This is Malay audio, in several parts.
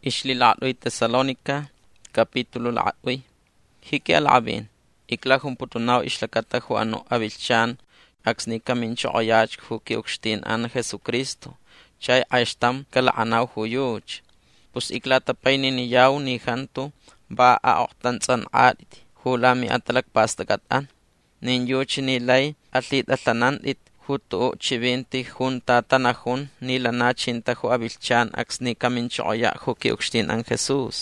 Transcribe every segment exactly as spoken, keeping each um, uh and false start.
Ishli la'atwi Tesalonica, capítulo la'atwi. Hiki al'abin, iklahun putunaw ishlakata hu ano abilchan, aksni kamin cho'oyach hu ki ukstin an Jesucristo, chay aishtam kala'anaw hu yuch. Pus iklatapay niniyaw ni hantu, ba a oktan tsan adit, hulami atalak pastakatan. Nin yuch nilay atlit atlanandit, huto chibinti junta tanahun nila nachinta hu abilchan aksni kamin cho'oya hu ki ukstin an Jesus.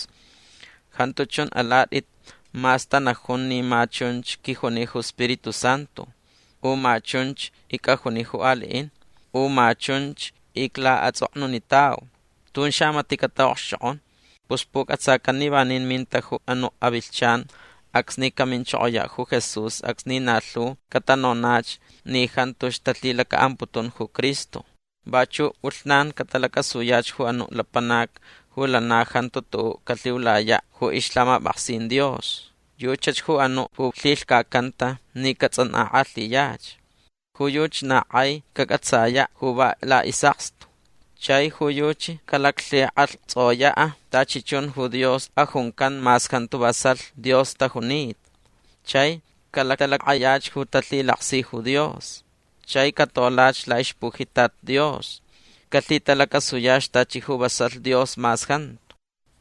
Hantu chun aladit, mas tanahun ni machunch kihuni hu Espiritu Santo, u machunch ikahuni hu aliin, u machunch ikla atzokno ni tao. Tun siya matikataw siyon, puspuk at sa kanibanin minta hu ano abilchan, aksni kamin cho'oya hu Jesus, aksni nalu katanonach ni hantush tatlila kaamputon hu Kristo. Bachu ulnan katalakasuyach hu ano lapanak, hu lanahan totoo katliwlaya hu islama baksin Dios. Yuchach hu ano hu hlil kakanta ni katsan aatliyach. Hu yuch na ay kakatsaya hu ba la isaksto. Chay hu yuch kalakli al tsoya a tachichun hu Dios ahunkan mas kanto basal Dios tahunit. Chay kalaktalakayach hu tatlilaksi hu Dios. Chay katolach la ishpuhitat Dios. Katlitalakasuyash tachi hu basal Dios mas kanto.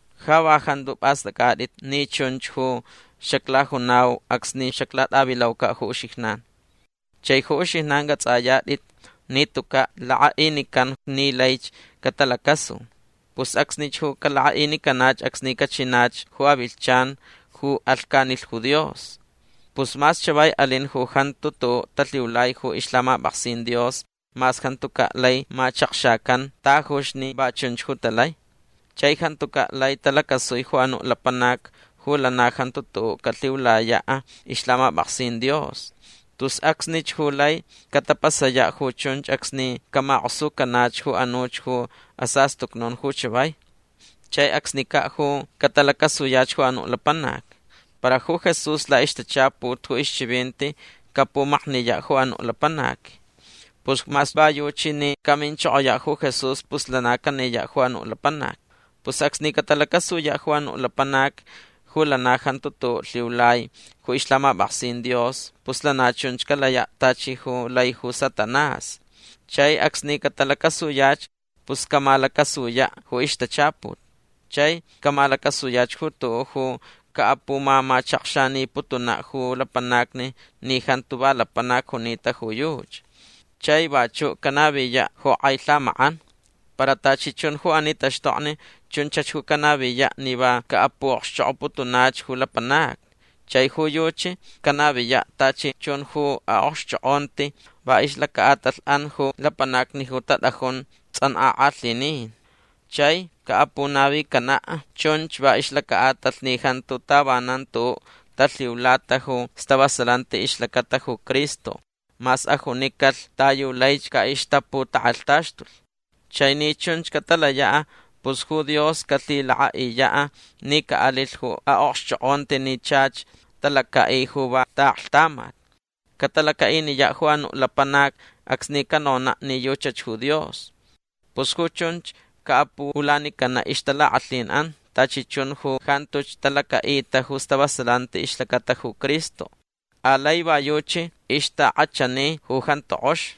Hawahan dupas dakadit ni chunch hu shaklahunaw aksni shaklat abilaw ka hu ushihnan. Chay hu ushihnan gatsayadit nituka laainikan ni laich katalakasu. Pus aksnich hu kalaainikanach aksni kachinach hu abilchan hu alkanil hu Dios. Pus mas chabay alin hu hantu to tatliwlay hu islama baksin Dios, mas hantu ka lay machakshakan tahush ni bachunch hu talay. Chay hantu ka lay talakasoy hu ano lapanak hu lana hantu to katliwlaya a islama baksin Dios. Tus aksnich hu lay katapasaya hu chunch aksni kamaqsu kanach hu anuch hu asastuknon hu chabay. Chay aksni ka hu katalakasuyach hu anu lapanak. Para hu Jesus la ishtachaput hu ishchibinti kapumakniya hu anu lapanak. Pus mas bayo chini kamin cho'oya hu Jesus pus lanakaniya hu anu lapanak. Pus aksni katalakasuya hu anu lapanak hu lanahan tuto liwlay hu islama baksin Dios, pus lanachunch kalaya tachi hu lay hu Satanas. Chay aksni katalakasuyach, pus kamalakasuya hu ishtachaput. Chay kamalakasuyach hu to hu kaapu mama chakshani putuna hu lapanakni ni hantuba lapanak hu nita hu yuch. Chay bachu kanabiya hu aylamaan, para tachi chun hu anitashto'ni chunchach hu kanabiya niba kaapu oxcho'oputunach hu lapanak. Chay hu yuchi kanabiya tachi chun hu aoxcho'onti ba isla kaatal an hu lapanak ni hu tatahun tsan aatlinin. Chay kaapu nabi kana chunch ba isla kaatal ni hantu tabanan tu tatliwlata hu stabasalante isla kata hu Kristo. Mas ahunikal tayo laych ka ishtapu taaltashtul. Chay ni chunch katalaya pus hu Dios katlilaa iya ni kaalil hu aoxchoonte ni chach talakai hu ba taaltamat. Katalakai niya hu anu lapanak aksni kanona ni yuchach hu Dios. Pus hu chunch kaapu ulani kana ishtala atlinan tachichun hu hantuch talakai ta hu stabasalante ishlakata hu Kristo. Alay ba yuchi ishta achani hu hantoosh.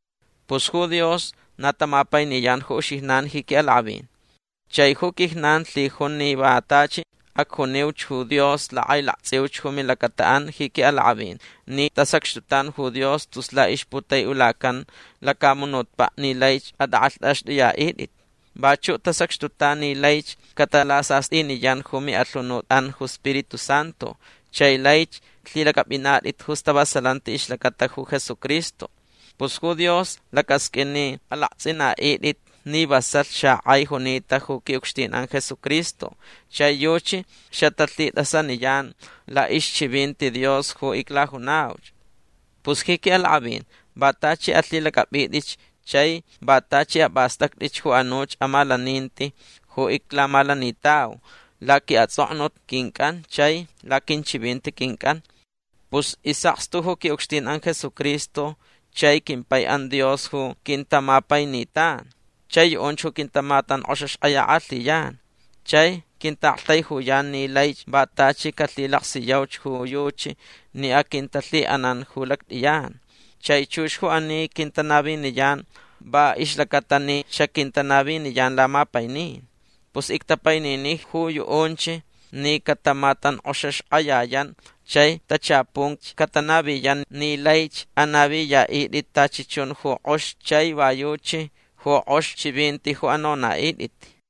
Pus hu Dios natamapay niyan hu ushihnan hiki alabin. Chay hu kihnan lihun ni batachi akhuniwch hu Dios la ay laksiwch hu milakataan hiki alabin. Ni tasakshtutan hu Dios tusla ishputay ulakan lakamunot pa ni laych adaaltash diya idit. Bachu tasakshtutan ni laych katalasas iniyan hu mi atlunutan hu Espiritu Santo. Chay laych tlilakapinat it hu stabasalante ishlakata hu Jesucristo. Pus hu Dios lakaskini alaksina idit ni basal siya ay hunita hu kiukstin ang Jesucristo. Siya yuchi siya tatlitasan niyan la ishchibinti Dios hu iklahunaw. Pus hiki alabin batachi atlilakapidich chay batachi abastaklich hu anuch amalaninti hu iklamalanitaw. Laki atzoknot kinkan chay lakin chibinti kinkan. Pus isakstu hu kiukstin ang Jesucristo chay kimpay ang Dios hu kintamapay nitan. Chay oncho kintamatan oshash ayaatli yan. Chay quinta'tay huyan ni laych batachi katlilaqsiyawch huyuchi ni akintatli anan hulaktiyan. Chay chush hu ani kintanabiniyan ba islakatani siya kintanabiniyan lamapaynin. Pus iktapayninik huyu onche ni katamatan oshash ayayan chay tachapung katanabiyan ni laych anabiya idit tachichun hu osh chay vayuchi hu osh chibinti hu anona idit.